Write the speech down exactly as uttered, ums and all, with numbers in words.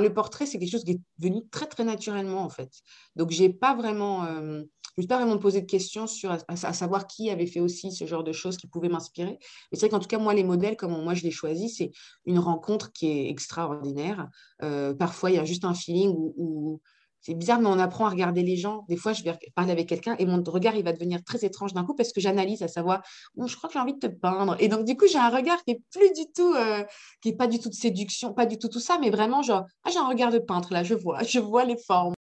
le portrait, c'est quelque chose qui est venu très, très naturellement, en fait. Donc, j'ai pas vraiment, euh, je me suis pas vraiment posé de questions sur à, à savoir qui avait fait aussi ce genre de choses qui pouvaient m'inspirer. Mais c'est vrai qu'en tout cas, moi, les modèles, comment moi je les choisis, c'est une rencontre qui est extraordinaire. Euh, parfois, il y a juste un feeling où, où- c'est bizarre, mais on apprend à regarder les gens. Des fois, je vais parler avec quelqu'un et mon regard, il va devenir très étrange d'un coup parce que j'analyse à savoir, oh, je crois que j'ai envie de te peindre. Et donc, du coup, j'ai un regard qui est plus du tout, euh, qui est pas du tout de séduction, pas du tout tout ça, mais vraiment genre, ah, j'ai un regard de peintre là, je vois, je vois les formes.